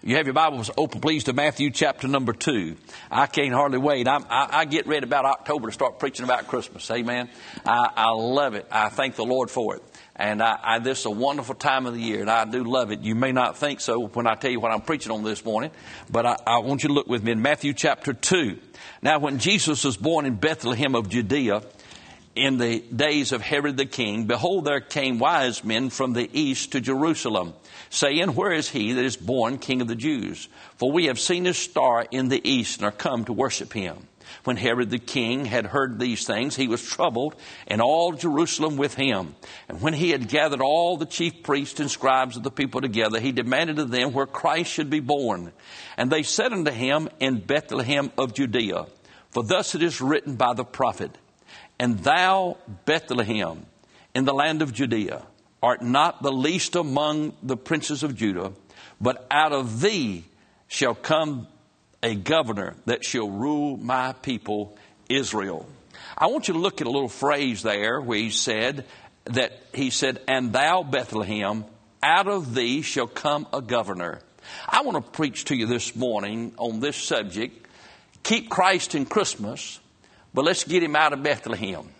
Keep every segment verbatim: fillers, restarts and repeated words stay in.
You have your Bibles open, please, to Matthew chapter number two. I can't hardly wait. I'm, I, I get ready about October to start preaching about Christmas. Amen. I, I love it. I thank the Lord for it. And I, I, this is a wonderful time of the year, and I do love it. You may not think so when I tell you what I'm preaching on this morning, but I, I want you to look with me in Matthew chapter two. Now, when Jesus was born in Bethlehem of Judea, in the days of Herod the king, behold, there came wise men from the east to Jerusalem, saying, where is he that is born King of the Jews? For we have seen his star in the east and are come to worship him. When Herod the king had heard these things, he was troubled, and all Jerusalem with him. And when he had gathered all the chief priests and scribes of the people together, he demanded of them where Christ should be born. And they said unto him, in Bethlehem of Judea. For thus it is written by the prophet, and thou, Bethlehem, in the land of Judea, art not the least among the princes of Judah, but out of thee shall come a governor that shall rule my people Israel. I want you to look at a little phrase there where he said that he said, and thou, Bethlehem, out of thee shall come a governor. I want to preach to you this morning on this subject. Keep Christ in Christmas, but let's get him out of Bethlehem.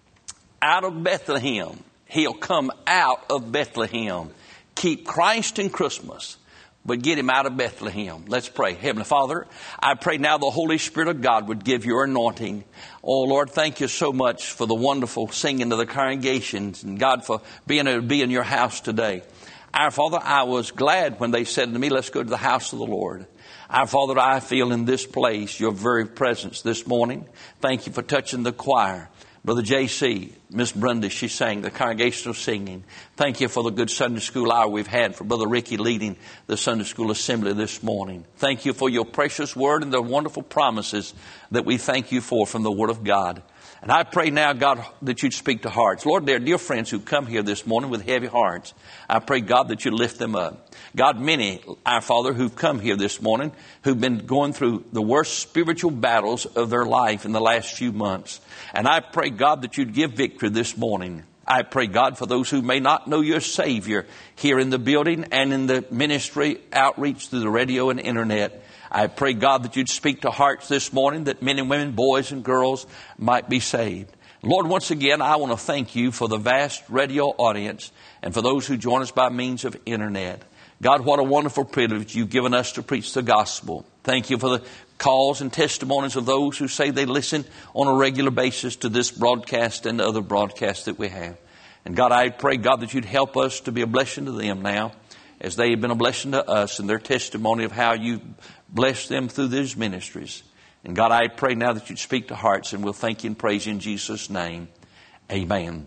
Out of Bethlehem. He'll come out of Bethlehem. Keep Christ in Christmas, but get him out of Bethlehem. Let's pray. Heavenly Father, I pray now the Holy Spirit of God would give your anointing. Oh, Lord, thank you so much for the wonderful singing of the congregations, and God, for being able to be in your house today. Our Father, I was glad when they said to me, let's go to the house of the Lord. Our Father, I feel in this place your very presence this morning. Thank you for touching the choir. Brother J C, Miss Brenda, she sang the congregational singing. Thank you for the good Sunday school hour we've had, for Brother Ricky leading the Sunday school assembly this morning. Thank you for your precious word and the wonderful promises that we thank you for from the Word of God. And I pray now, God, that you'd speak to hearts. Lord, there are dear friends who come here this morning with heavy hearts. I pray, God, that you lift them up. God, many, our Father, who've come here this morning, who've been going through the worst spiritual battles of their life in the last few months. And I pray, God, that you'd give victory this morning. I pray, God, for those who may not know your Savior here in the building and in the ministry outreach through the radio and internet. I pray, God, that you'd speak to hearts this morning, that men and women, boys and girls might be saved. Lord, once again, I want to thank you for the vast radio audience and for those who join us by means of internet. God, what a wonderful privilege you've given us to preach the gospel. Thank you for the calls and testimonies of those who say they listen on a regular basis to this broadcast and other broadcasts that we have. And God, I pray, God, that you'd help us to be a blessing to them now, as they have been a blessing to us and their testimony of how you blessed them through these ministries. And God, I pray now that you'd speak to hearts, and we'll thank you and praise you in Jesus' name. Amen.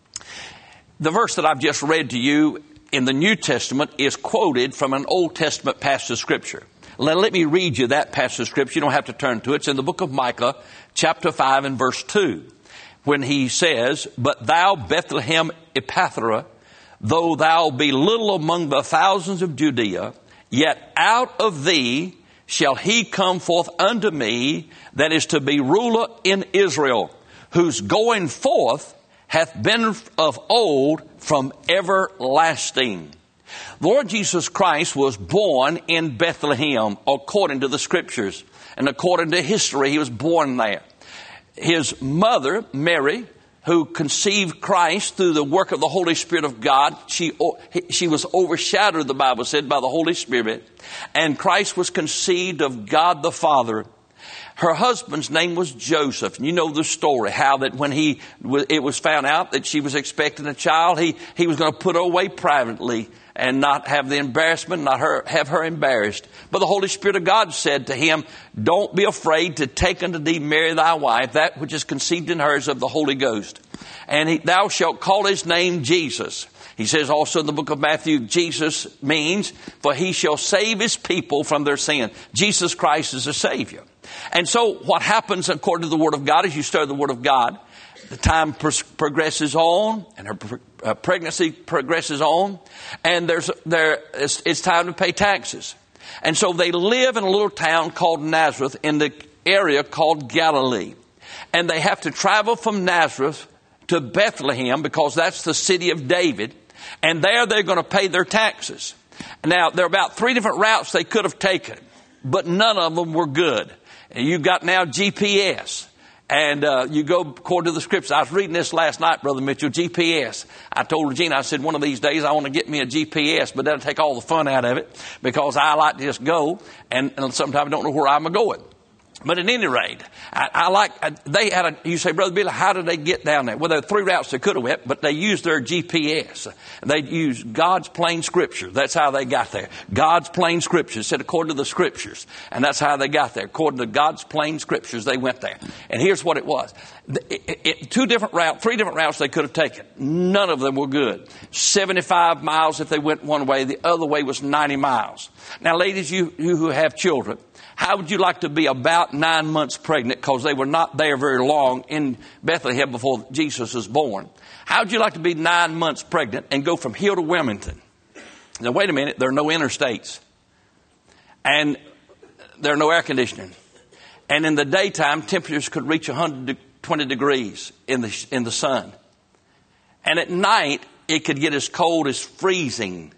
The verse that I've just read to you in the New Testament is quoted from an Old Testament passage of Scripture. Let, let me read you that passage of Scripture. You don't have to turn to it. It's in the book of Micah, chapter five and verse two, when he says, but thou, Bethlehem Ephrathah, though thou be little among the thousands of Judea, yet out of thee shall he come forth unto me that is to be ruler in Israel, whose going forth hath been of old from everlasting. The Lord Jesus Christ was born in Bethlehem according to the Scriptures, and according to history, he was born there. His mother, Mary, who conceived Christ through the work of the Holy Spirit of God. She, she was overshadowed, the Bible said, by the Holy Spirit. And Christ was conceived of God the Father. Her husband's name was Joseph. And you know the story, how that when he it was found out that she was expecting a child, he, he was going to put her away privately and not have the embarrassment, not her, have her embarrassed. But the Holy Spirit of God said to him, don't be afraid to take unto thee Mary thy wife, that which is conceived in her is of the Holy Ghost. And he, thou shalt call his name Jesus. He says also in the book of Matthew, Jesus means, for he shall save his people from their sin. Jesus Christ is a Savior. And so what happens according to the Word of God, as you study the Word of God, the time pro- progresses on, and her pre- uh, pregnancy progresses on, and there's there it's, it's time to pay taxes. And so they live in a little town called Nazareth in the area called Galilee. And they have to travel from Nazareth to Bethlehem because that's the city of David. And there they're going to pay their taxes. Now, there are about three different routes they could have taken, but none of them were good. And you've got now G P S. And uh, you go according to the scriptures. I was reading this last night, Brother Mitchell, G P S. I told Regina, I said, one of these days I want to get me a G P S, but that'll take all the fun out of it because I like to just go and, and sometimes I don't know where I'm going. But at any rate, I, I like, I, they had a, you say, Brother Billy, how did they get down there? Well, there were three routes they could have went, but they used their G P S. They used God's plain scripture. That's how they got there. God's plain scriptures, said according to the scriptures. And that's how they got there. According to God's plain scriptures, they went there. And here's what it was. It, it, it, two different routes, three different routes they could have taken. None of them were good. seventy-five miles if they went one way. The other way was ninety miles. Now, ladies, you, you who have children, how would you like to be about nine months pregnant, because they were not there very long in Bethlehem before Jesus was born? How would you like to be nine months pregnant and go from here to Wilmington? Now, wait a minute. There are no interstates. And there are no air conditioning. And in the daytime, temperatures could reach one hundred twenty degrees in the, in the sun. And at night, it could get as cold as freezing.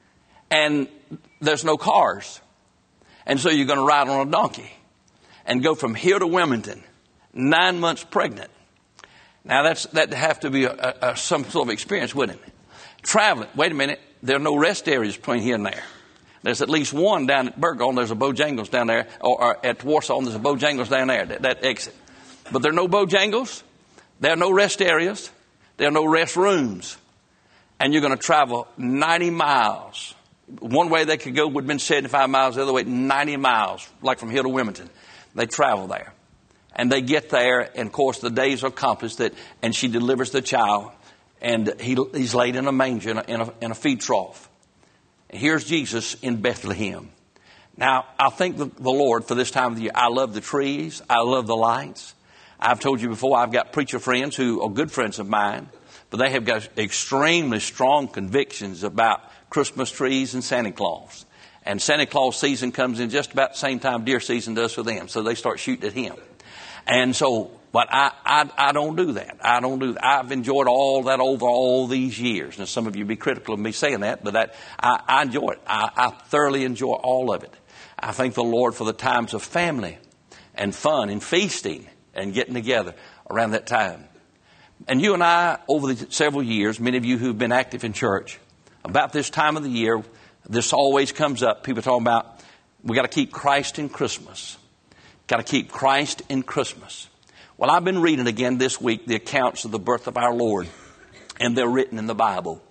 And there's no cars. And so you're going to ride on a donkey and go from here to Wilmington, nine months pregnant. Now, that's that'd have to be a, a, a, some sort of experience, wouldn't it? Traveling. Wait a minute. There are no rest areas between here and there. There's at least one down at Burgon. There's a Bojangles down there. Or, or at Warsaw, there's a Bojangles down there, that, that exit. But there are no Bojangles. There are no rest areas. There are no rest rooms. And you're going to travel ninety miles. One way they could go would have been seventy-five miles. The other way, ninety miles, like from here to Wilmington. They travel there. And they get there, and of course the days are accomplished, that, and she delivers the child, and he, he's laid in a manger, in a, in a, in a feed trough. And here's Jesus in Bethlehem. Now, I thank the, the Lord for this time of the year. I love the trees. I love the lights. I've told you before, I've got preacher friends who are good friends of mine, but they have got extremely strong convictions about Christmas trees and Santa Claus. And Santa Claus season comes in just about the same time deer season does for them. So they start shooting at him. And so, but I, I, I don't do that. I don't do that. I've enjoyed all that over all these years. And some of you be critical of me saying that, but that, I, I enjoy it. I, I thoroughly enjoy all of it. I thank the Lord for the times of family and fun and feasting and getting together around that time. And you and I, over the several years, many of you who've been active in church, about this time of the year, this always comes up. People talking about, we got to keep Christ in Christmas. Got to keep Christ in Christmas. Well, I've been reading again this week the accounts of the birth of our Lord, and they're written in the Bible.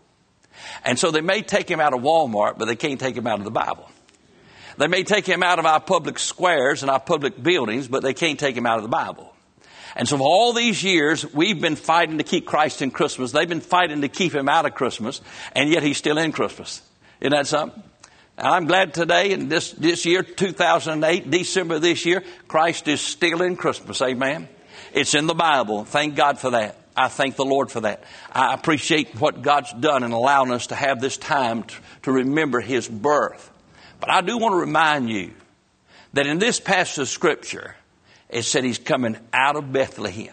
And so they may take him out of Walmart, but they can't take him out of the Bible. They may take him out of our public squares and our public buildings, but they can't take him out of the Bible. And so for all these years, we've been fighting to keep Christ in Christmas. They've been fighting to keep him out of Christmas, and yet he's still in Christmas. Isn't that something? And I'm glad today, in this, this year, two thousand eight, December of this year, Christ is still in Christmas. Amen. It's in the Bible. Thank God for that. I thank the Lord for that. I appreciate what God's done in allowing us to have this time to, to remember his birth. But I do want to remind you that in this passage of Scripture, it said he's coming out of Bethlehem.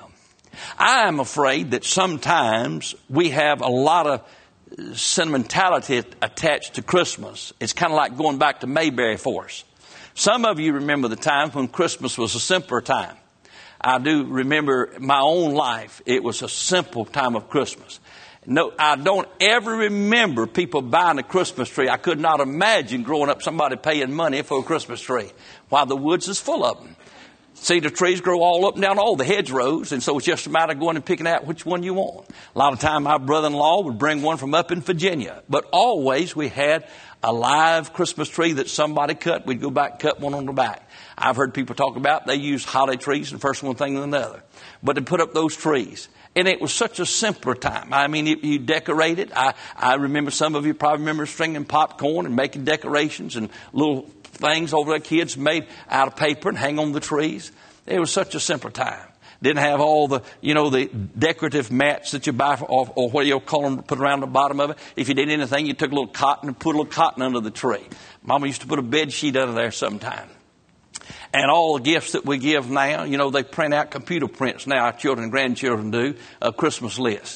I am afraid that sometimes we have a lot of sentimentality attached to Christmas. It's kind of like going back to Mayberry for us. Some of you remember the time when Christmas was a simpler time. I do remember my own life. It was a simple time of Christmas. No, I don't ever remember people buying a Christmas tree. I could not imagine growing up somebody paying money for a Christmas tree while the woods is full of them. See, the trees grow all up and down all the hedgerows, and so it's just a matter of going and picking out which one you want. A lot of time my brother-in-law would bring one from up in Virginia, but always we had a live Christmas tree that somebody cut. We'd go back and cut one on the back. I've heard people talk about they use holly trees, and first one thing than another. But they put up those trees. And it was such a simpler time. I mean, you, you decorated. I, I remember some of you probably remember stringing popcorn and making decorations and little things over there kids made out of paper and hang on the trees. It was such a simpler time. Didn't have all the, you know, the decorative mats that you buy for, or, or what you call them, put around the bottom of it. If you did anything, you took a little cotton and put a little cotton under the tree. Mama used to put a bed sheet under there sometime. And all the gifts that we give now, you know, they print out computer prints now, our children and grandchildren do, a Christmas list.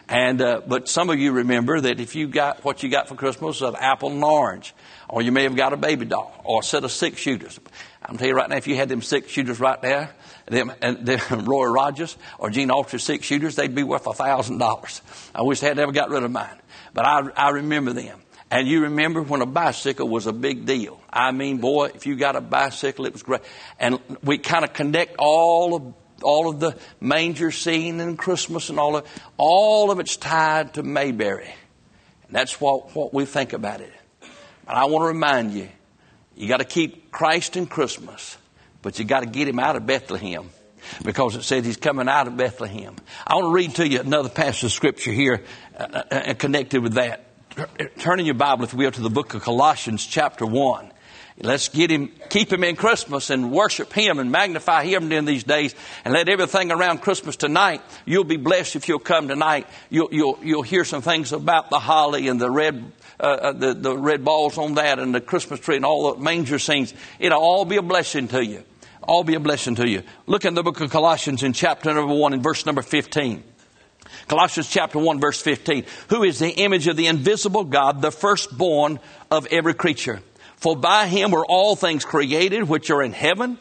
And, uh, but some of you remember that if you got what you got for Christmas, an apple and orange, or you may have got a baby doll or a set of six shooters. I'm telling you right now, if you had them six shooters right there, them, and them Roy Rogers or Gene Autry six shooters, they'd be worth a thousand dollars. I wish they had never got rid of mine, but I, I remember them. And you remember when a bicycle was a big deal. I mean, boy, if you got a bicycle, it was great. And we kind of connect all of all of the manger scene and Christmas and all of all of it's tied to Mayberry. And that's what, what we think about it. But I want to remind you, you got to keep Christ in Christmas, but you got to get him out of Bethlehem, because it said he's coming out of Bethlehem. I want to read to you another passage of scripture here uh, uh, connected with that. Turn in your Bible, if you will, to the book of Colossians chapter one. Let's get him, keep him in Christmas and worship him and magnify him in these days, and let everything around Christmas tonight. You'll be blessed if you'll come tonight. You'll, you'll, you'll hear some things about the holly and the red, uh, the, the red balls on that and the Christmas tree and all the manger scenes. It'll all be a blessing to you. All be a blessing to you. Look in the book of Colossians in chapter number one and verse number fifteen. Colossians chapter one verse fifteen. Who is the image of the invisible God, the firstborn of every creature? For by him were all things created, which are in heaven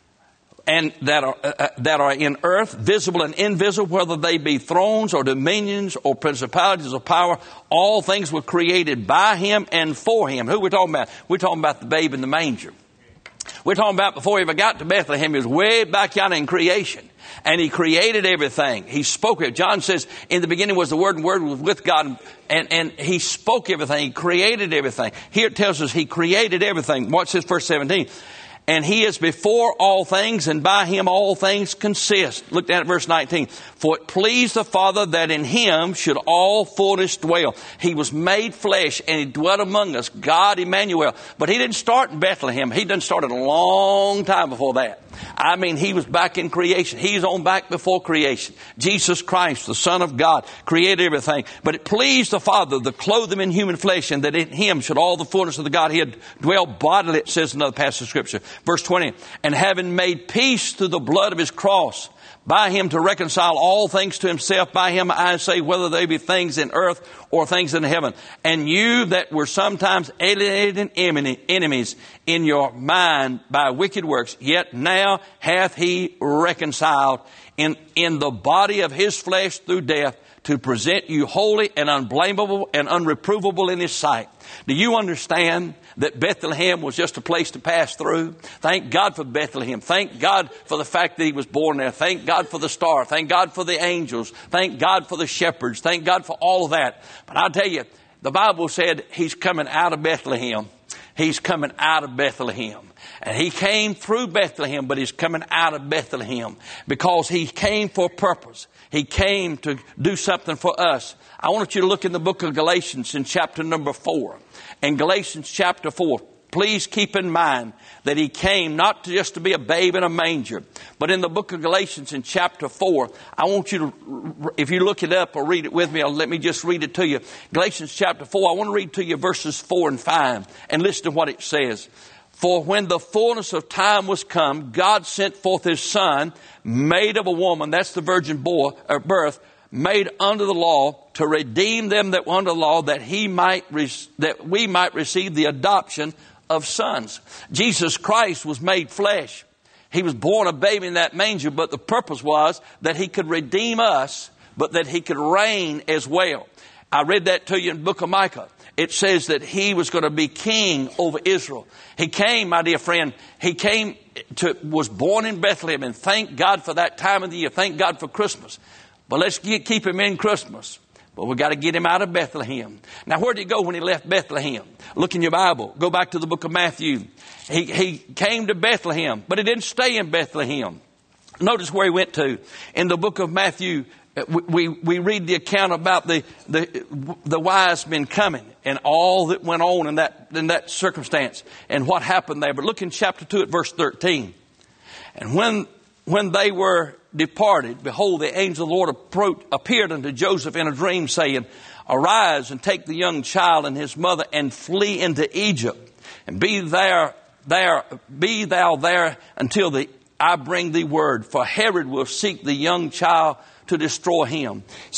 and that are uh, that are in earth, visible and invisible, whether they be thrones or dominions or principalities or power. All things were created by him and for him. Who are we talking about? We're talking about the babe in the manger. We're talking about before he ever got to Bethlehem. He was way back yonder in creation. And he created everything. He spoke it. John says, in the beginning was the Word, and the Word was with God. And, and he spoke everything. He created everything. Here it tells us he created everything. Watch this, verse seventeen. And he is before all things, and by him all things consist. Look down at verse nineteen. For it pleased the Father that in him should all fullness dwell. He was made flesh, and he dwelt among us, God Emmanuel. But he didn't start in Bethlehem. He done started a long time before that. I mean, he was back in creation. He's on back before creation. Jesus Christ, the Son of God, created everything. But it pleased the Father to clothe him in human flesh, and that in him should all the fullness of the Godhead dwell bodily, it says in another passage of Scripture. Verse twenty, and having made peace through the blood of his cross, by him to reconcile all things to himself. By him I say, whether they be things in earth or things in heaven. And you that were sometimes alienated and enemies in your mind by wicked works, yet now hath he reconciled in, in the body of his flesh through death, to present you holy and unblameable and unreprovable in his sight. Do you understand that Bethlehem was just a place to pass through? Thank God for Bethlehem. Thank God for the fact that he was born there. Thank God for the star. Thank God for the angels. Thank God for the shepherds. Thank God for all of that. But I'll tell you, the Bible said he's coming out of Bethlehem. He's coming out of Bethlehem. And he came through Bethlehem, but he's coming out of Bethlehem because he came for a purpose. He came to do something for us. I want you to look in the book of Galatians in chapter number four. In Galatians chapter four, please keep in mind that he came not just to be a babe in a manger, but in the book of Galatians in chapter four, I want you to, if you look it up or read it with me, or let me just read it to you. Galatians chapter four, I want to read to you verses four and five and listen to what it says. For when the fullness of time was come, God sent forth his Son, made of a woman, that's the virgin boy, or birth, made under the law, to redeem them that were under the law, that he might re- that we might receive the adoption of sons. Jesus Christ was made flesh. He was born a baby in that manger, but the purpose was that he could redeem us, but that he could reign as well. I read that to you in the book of Micah. It says that he was going to be king over Israel. He came, my dear friend, he came to, was born in Bethlehem, and thank God for that time of the year. Thank God for Christmas. But let's get, keep him in Christmas. But we've got to get him out of Bethlehem. Now, where did he go when he left Bethlehem? Look in your Bible. Go back to the book of Matthew. He, he came to Bethlehem, but he didn't stay in Bethlehem. Notice where he went to. In the book of Matthew, we, we read the account about the, the, the wise men coming and all that went on in that, in that circumstance and what happened there. But look in chapter two at verse thirteen. And when, when they were departed, behold, the angel of the Lord approached, appeared unto Joseph in a dream, saying, arise and take the young child and his mother and flee into Egypt, and be there, there, be thou there until the, I bring thee word. For Herod will seek the young child to destroy him. Said,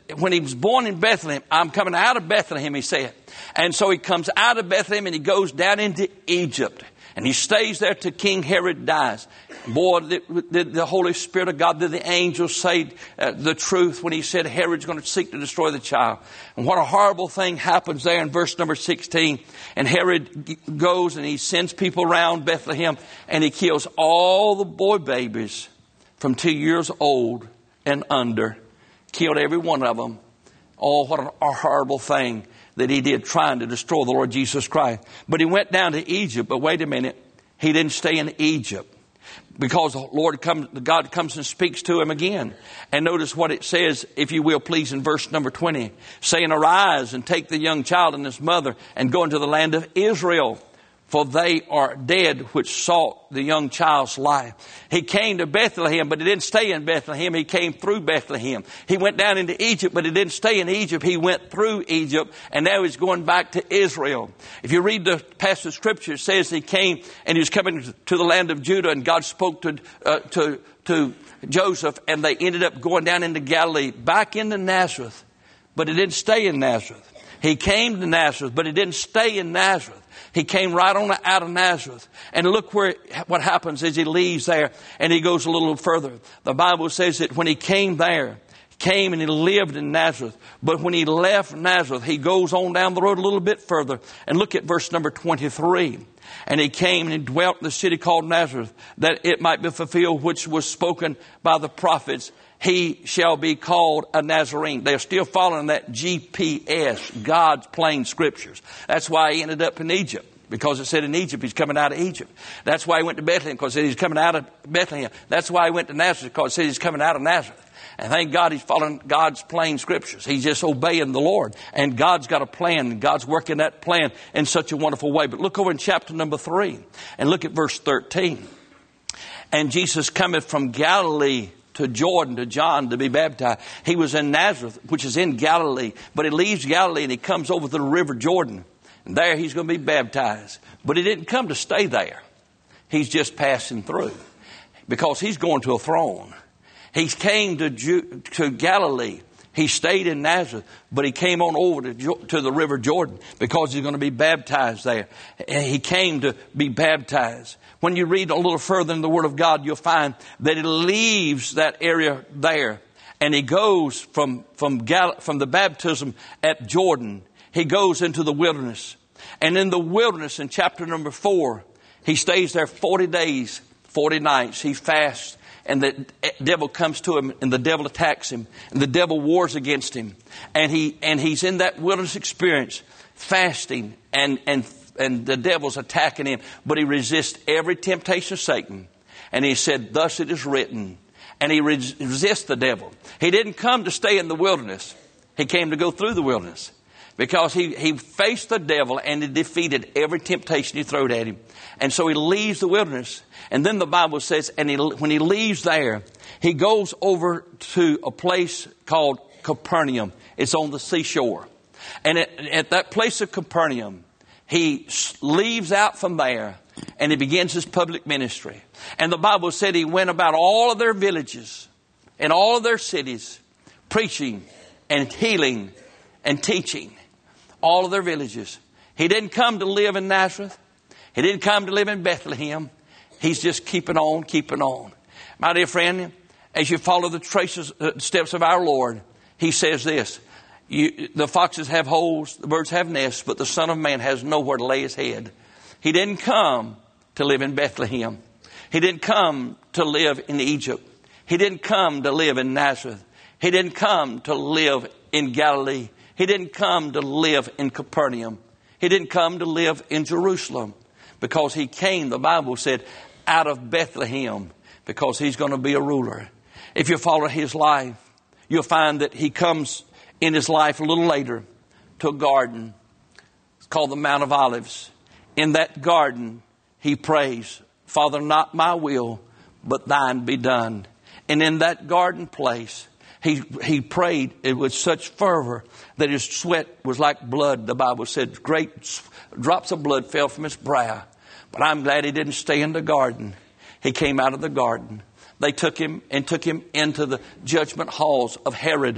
when he was born in Bethlehem, I'm coming out of Bethlehem, he said. And so he comes out of Bethlehem and he goes down into Egypt. And he stays there till King Herod dies. Boy, did, did the Holy Spirit of God, did the angels say uh, the truth when he said Herod's going to seek to destroy the child. And what a horrible thing happens there in verse number sixteen. And Herod g- goes and he sends people around Bethlehem and he kills all the boy babies from two years old and under. Killed every one of them. Oh, what a, a horrible thing that he did, trying to destroy the Lord Jesus Christ. But he went down to Egypt. But wait a minute. He didn't stay in Egypt. Because the Lord comes, God comes and speaks to him again. And notice what it says, if you will, please, in verse number twenty. Saying, arise and take the young child and his mother and go into the land of Israel. For they are dead which sought the young child's life. He came to Bethlehem, but he didn't stay in Bethlehem. He came through Bethlehem. He went down into Egypt, but he didn't stay in Egypt. He went through Egypt, and now he's going back to Israel. If you read the passage of Scripture, it says he came and he was coming to the land of Judah, and God spoke to uh, to to Joseph, and they ended up going down into Galilee, back into Nazareth. But he didn't stay in Nazareth. He came to Nazareth, but he didn't stay in Nazareth. He came right on out of Nazareth. And look where what happens as he leaves there and he goes a little further. The Bible says that when he came there, he came and he lived in Nazareth. But when he left Nazareth, he goes on down the road a little bit further. And look at verse number twenty-three. And he came and he dwelt in the city called Nazareth, that it might be fulfilled which was spoken by the prophets. He shall be called a Nazarene. They're still following that G P S, God's plain scriptures. That's why he ended up in Egypt. Because it said in Egypt, he's coming out of Egypt. That's why he went to Bethlehem, because it said he's coming out of Bethlehem. That's why he went to Nazareth, because it said he's coming out of Nazareth. And thank God he's following God's plain scriptures. He's just obeying the Lord. And God's got a plan. And God's working that plan in such a wonderful way. But look over in chapter number three and look at verse thirteen. And Jesus cometh from Galilee to Jordan, to John, to be baptized. He was in Nazareth, which is in Galilee. But he leaves Galilee and he comes over to the river Jordan. And there he's going to be baptized. But he didn't come to stay there. He's just passing through. Because he's going to a throne. He came to, Ju- to Galilee. He stayed in Nazareth. But he came on over to, jo- to the river Jordan. Because he's going to be baptized there. And he came to be baptized. When you read a little further in the Word of God, you'll find that he leaves that area there. And he goes from, from, Gal- from the baptism at Jordan. He goes into the wilderness. And in the wilderness, in chapter number four, he stays there forty days, forty nights. He fasts. And the devil comes to him and the devil attacks him. And the devil wars against him. And he and he's in that wilderness experience, fasting, and, and, and the devil's attacking him. But he resists every temptation of Satan. And he said, thus it is written. And he res- resists the devil. He didn't come to stay in the wilderness. He came to go through the wilderness. Because he, he faced the devil and he defeated every temptation he threw at him. And so he leaves the wilderness. And then the Bible says, and he, when he leaves there, he goes over to a place called Capernaum. It's on the seashore. And at, at that place of Capernaum, he leaves out from there and he begins his public ministry. And the Bible said he went about all of their villages and all of their cities, preaching and healing and teaching. All of their villages. He didn't come to live in Nazareth. He didn't come to live in Bethlehem. He's just keeping on, keeping on. My dear friend, as you follow the traces, uh, steps of our Lord, he says this, you, the foxes have holes, the birds have nests, but the Son of Man has nowhere to lay his head. He didn't come to live in Bethlehem. He didn't come to live in Egypt. He didn't come to live in Nazareth. He didn't come to live in Galilee. He didn't come to live in Capernaum. He didn't come to live in Jerusalem. Because he came, the Bible said, out of Bethlehem. Because he's going to be a ruler. If you follow his life, you'll find that he comes in his life a little later to a garden. It's called the Mount of Olives. In that garden, he prays, Father, not my will, but thine be done. And in that garden place, He he prayed it with such fervor that his sweat was like blood. The Bible said great drops of blood fell from his brow. But I'm glad he didn't stay in the garden. He came out of the garden. They took him and took him into the judgment halls of Herod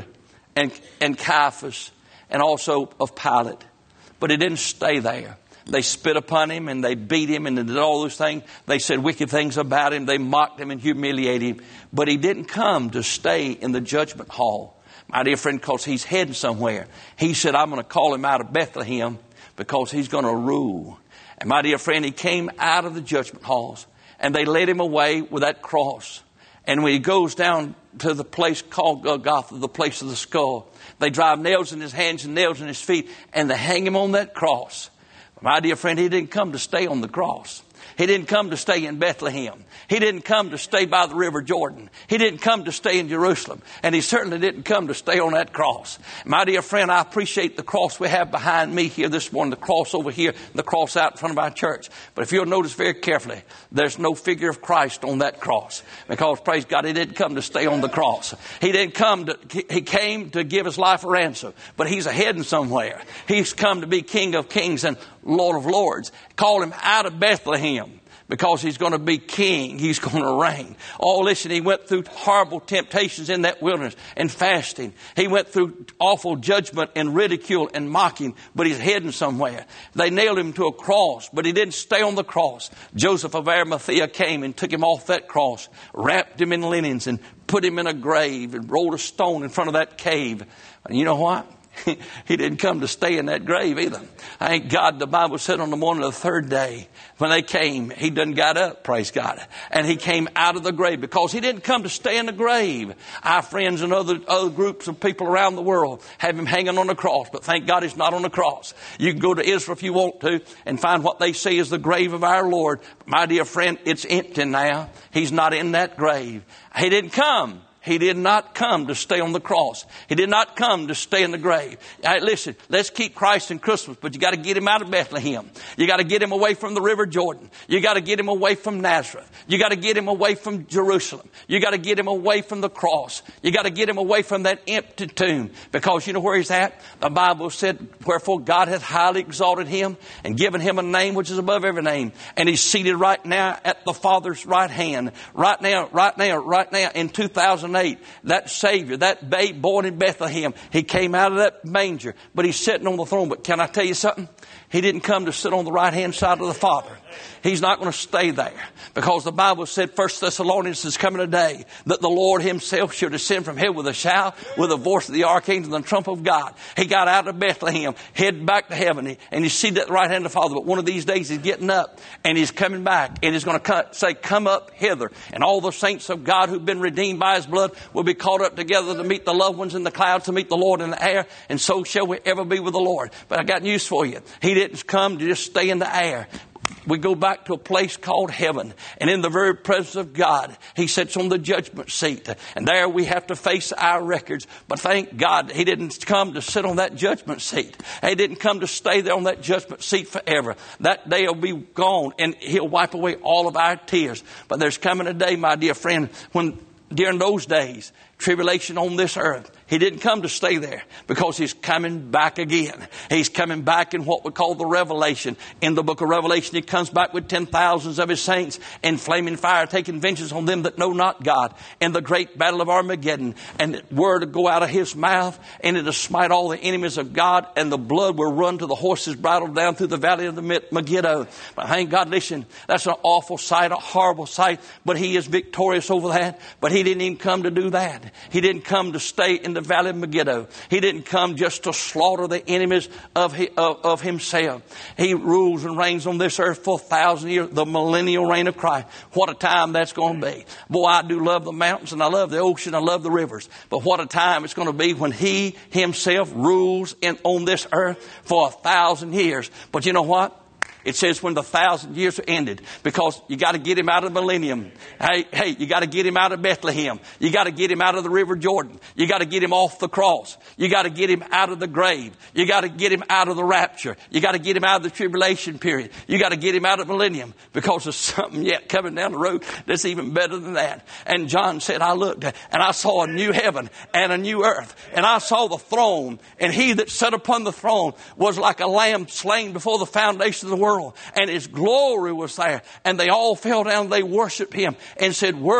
and, and Caiaphas and also of Pilate. But he didn't stay there. They spit upon him and they beat him and they did all those things. They said wicked things about him. They mocked him and humiliated him. But he didn't come to stay in the judgment hall, my dear friend, because he's heading somewhere. He said, I'm going to call him out of Bethlehem because he's going to rule. And my dear friend, he came out of the judgment halls and they led him away with that cross. And when he goes down to the place called Golgotha, the place of the skull, they drive nails in his hands and nails in his feet and they hang him on that cross. My dear friend, he didn't come to stay on the cross. He didn't come to stay in Bethlehem. He didn't come to stay by the River Jordan. He didn't come to stay in Jerusalem. And he certainly didn't come to stay on that cross. My dear friend, I appreciate the cross we have behind me here this morning, the cross over here, the cross out in front of our church. But if you'll notice very carefully, there's no figure of Christ on that cross. Because, praise God, he didn't come to stay on the cross. He didn't come to, he came to give his life a ransom. But he's heading somewhere. He's come to be King of Kings and Lord of Lords. Call him out of Bethlehem because he's going to be king. He's going to reign. Oh, listen, he went through horrible temptations in that wilderness and fasting. He went through awful judgment and ridicule and mocking, but he's heading somewhere. They nailed him to a cross, but he didn't stay on the cross. Joseph of Arimathea came and took him off that cross, wrapped him in linens and put him in a grave and rolled a stone in front of that cave. And you know what? He didn't come to stay in that grave either. Thank God the Bible said on the morning of the third day when they came, he done got up, praise God. And he came out of the grave because he didn't come to stay in the grave. Our friends and other, other groups of people around the world have him hanging on the cross. But thank God he's not on the cross. You can go to Israel if you want to and find what they say is the grave of our Lord. My dear friend, it's empty now. He's not in that grave. He didn't come. He did not come to stay on the cross. He did not come to stay in the grave. All right, listen, let's keep Christ in Christmas, but you got to get him out of Bethlehem. You got to get him away from the River Jordan. You got to get him away from Nazareth. You got to get him away from Jerusalem. You got to get him away from the cross. You got to get him away from that empty tomb, because you know where he's at? The Bible said, wherefore God hath highly exalted him and given him a name which is above every name. And he's seated right now at the Father's right hand. Right now, right now, right now in two thousand eight, that Savior, that babe born in Bethlehem, he came out of that manger, but he's sitting on the throne. But can I tell you something? He didn't come to sit on the right hand side of the Father. He's not going to stay there, because the Bible said, First Thessalonians is coming a day that the Lord himself shall descend from heaven with a shout, with the voice of the archangel and the trump of God. He got out of Bethlehem, headed back to heaven, and you see that right hand of the Father. But one of these days he's getting up and he's coming back, and he's going to say, come up hither. And all the saints of God who've been redeemed by his blood will be caught up together to meet the loved ones in the clouds, to meet the Lord in the air. And so shall we ever be with the Lord. But I got news for you. He didn't come to just stay in the air. We go back to a place called heaven, and in the very presence of God, he sits on the judgment seat, and there we have to face our records. But thank God he didn't come to sit on that judgment seat. He didn't come to stay there on that judgment seat forever. That day will be gone, and he'll wipe away all of our tears. But there's coming a day, my dear friend, when during those days, tribulation on this earth, he didn't come to stay there, because he's coming back again. He's coming back in what we call the Revelation. In the book of Revelation, he comes back with ten thousands of his saints in flaming fire, taking vengeance on them that know not God, in the great battle of Armageddon. And the word will go out of his mouth, and it'll smite all the enemies of God, and the blood will run to the horse's bridle down through the valley of the Megiddo. But thank God, listen, that's an awful sight, a horrible sight, but he is victorious over that. But he didn't even come to do that. He didn't come to stay in the valley of Megiddo. He didn't come just to slaughter the enemies of, he, of, of himself. He rules and reigns on this earth for a thousand years, the millennial reign of Christ. What a time that's going to be. Boy, I do love the mountains, and I love the ocean, I love the rivers. But what a time it's going to be when he himself rules in, on this earth for a thousand years. But you know what? It says when the thousand years are ended, because you got to get him out of the millennium. Hey, hey, you got to get him out of Bethlehem. You got to get him out of the River Jordan. You got to get him off the cross. You got to get him out of the grave. You got to get him out of the rapture. You got to get him out of the tribulation period. You got to get him out of millennium, because there's something yet coming down the road that's even better than that. And John said, I looked and I saw a new heaven and a new earth, and I saw the throne, and he that sat upon the throne was like a lamb slain before the foundation of the world. And his glory was there. And they all fell down. They worshiped him and said, worthy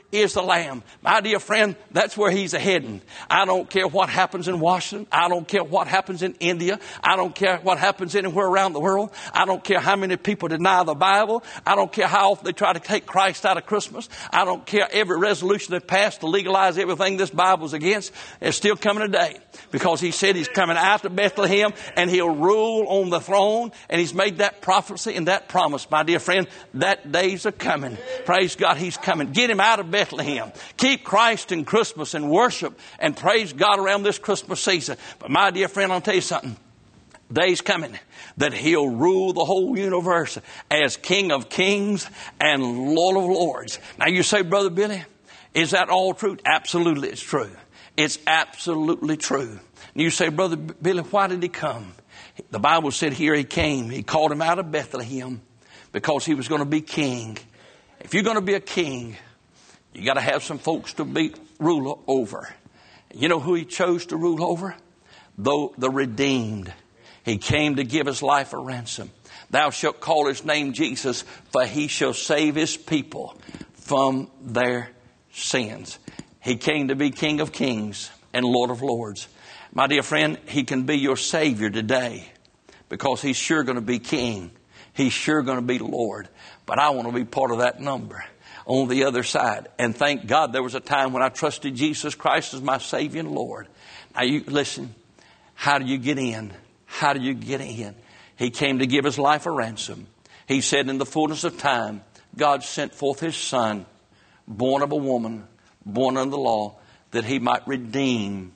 is the Lamb. My dear friend, that's where He's heading. I don't care what happens in Washington. I don't care what happens in India. I don't care what happens anywhere around the world. I don't care how many people deny the Bible. I don't care how often they try to take Christ out of Christmas. I don't care every resolution they passed to legalize everything this Bible's against. It's still coming today, because He said He's coming out to Bethlehem and He'll rule on the throne, and He's made that prophecy and that promise. My dear friend, that day's a coming. Praise God, He's coming. Get Him out of Bethlehem. Keep Christ in Christmas and worship and praise God around this Christmas season. But my dear friend, I'll tell you something. Day's coming that He'll rule the whole universe as King of Kings and Lord of Lords. Now you say, Brother Billy, is that all true? Absolutely, it's true. It's absolutely true. And you say, Brother Billy, why did He come? The Bible said here He came. He called Him out of Bethlehem because He was going to be king. If you're going to be a king, you got to have some folks to be ruler over. You know who He chose to rule over? Though the redeemed. He came to give His life a ransom. Thou shalt call His name Jesus, for He shall save His people from their sins. He came to be King of Kings and Lord of Lords. My dear friend, He can be your Savior today, because He's sure going to be King. He's sure going to be Lord. But I want to be part of that number on the other side. And thank God there was a time when I trusted Jesus Christ as my Savior and Lord. Now you listen, how do you get in? How do you get in? He came to give His life a ransom. He said in the fullness of time, God sent forth His Son, born of a woman, born under the law, that He might redeem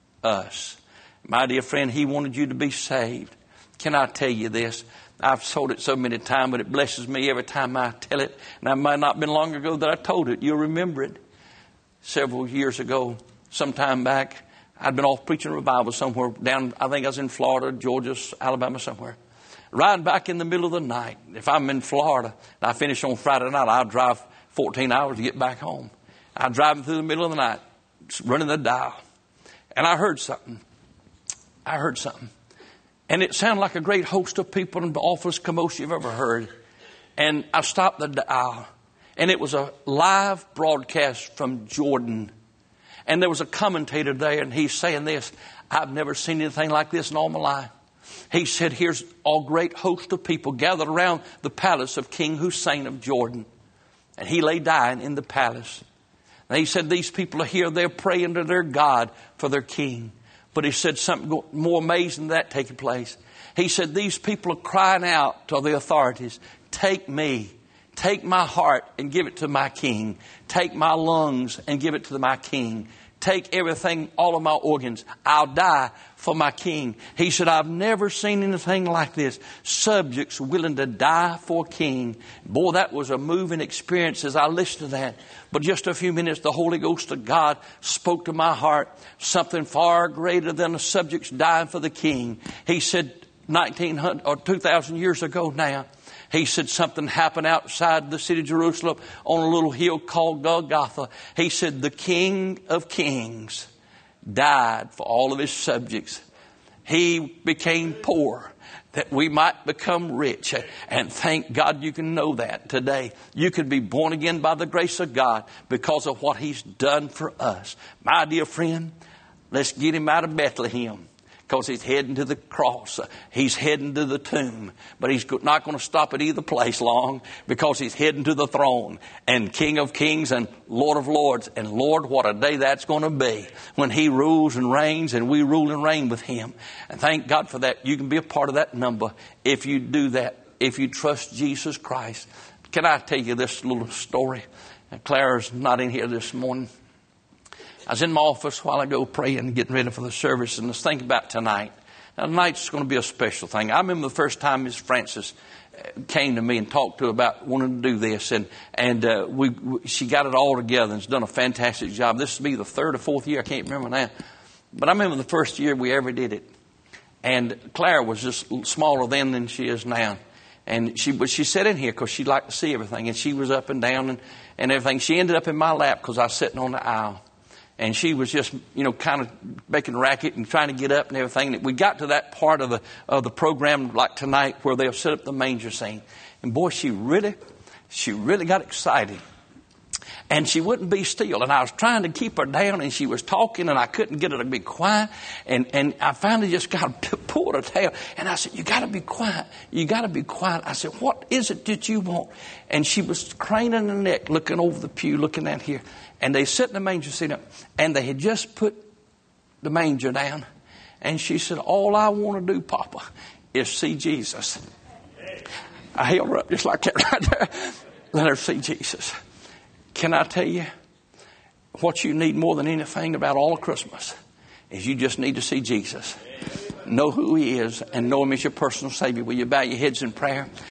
us. My dear friend, He wanted you to be saved. Can I tell you this? I've told it so many times, but it blesses me every time I tell it. And it might not have been long ago that I told it. You'll remember it. Several years ago, sometime back, I'd been off preaching a revival somewhere down, I think I was in Florida, Georgia, Alabama, somewhere. Riding back in the middle of the night. If I'm in Florida and I finish on Friday night, I'll drive fourteen hours to get back home. I'm driving through the middle of the night, running the dial. And I heard something. I heard something. And it sounded like a great host of people and the awfulest commotion you've ever heard. And I stopped the dial. And it was a live broadcast from Jordan. And there was a commentator there, and he's saying this: I've never seen anything like this in all my life. He said, here's a great host of people gathered around the palace of King Hussein of Jordan. And he lay dying in the palace. And he said, these people are here, they're praying to their God for their king. But he said something more amazing than that taking place. He said, these people are crying out to the authorities, take me, take my heart and give it to my king. Take my lungs and give it to my king. Take everything, all of my organs. I'll die for my king. He said, I've never seen anything like this. Subjects willing to die for a king. Boy, that was a moving experience as I listened to that. But just a few minutes, the Holy Ghost of God spoke to my heart something far greater than the subjects dying for the king. He said, nineteen hundred or two thousand years ago now, he said something happened outside the city of Jerusalem on a little hill called Golgotha. He said the King of Kings died for all of His subjects. He became poor that we might become rich. And thank God you can know that today. You can be born again by the grace of God because of what He's done for us. My dear friend, let's get Him out of Bethlehem. Because He's heading to the cross. He's heading to the tomb. But He's not going to stop at either place long, because He's heading to the throne. And King of Kings and Lord of Lords. And Lord, what a day that's going to be when He rules and reigns and we rule and reign with Him. And thank God for that. You can be a part of that number if you do that. If you trust Jesus Christ. Can I tell you this little story? Clara's not in here this morning. I was in my office a while ago praying and getting ready for the service, and I was thinking about tonight. Now, tonight's going to be a special thing. I remember the first time Miss Francis came to me and talked to her about wanting to do this, and and uh, we, we she got it all together and has done a fantastic job. This will be the third or fourth year, I can't remember now. But I remember the first year we ever did it. And Clara was just smaller then than she is now. And she but she sat in here because she liked to see everything, and she was up and down and, and everything. She ended up in my lap because I was sitting on the aisle. And she was just, you know, kind of making a racket and trying to get up and everything. And we got to that part of the of the program like tonight where they'll set up the manger scene. And boy, she really, she really got excited. And she wouldn't be still. And I was trying to keep her down, and she was talking, and I couldn't get her to be quiet. And, and I finally just got to pull her tail. And I said, you got to be quiet. You got to be quiet. I said, what is it that you want? And she was craning her neck, looking over the pew, looking at here. And they set in the manger seat up, and they had just put the manger down. And she said, all I want to do, Papa, is see Jesus. I held her up just like that right there. Let her see Jesus. Can I tell you what you need more than anything about all of Christmas is you just need to see Jesus. Know who he is and know him as your personal Savior. Will you bow your heads in prayer?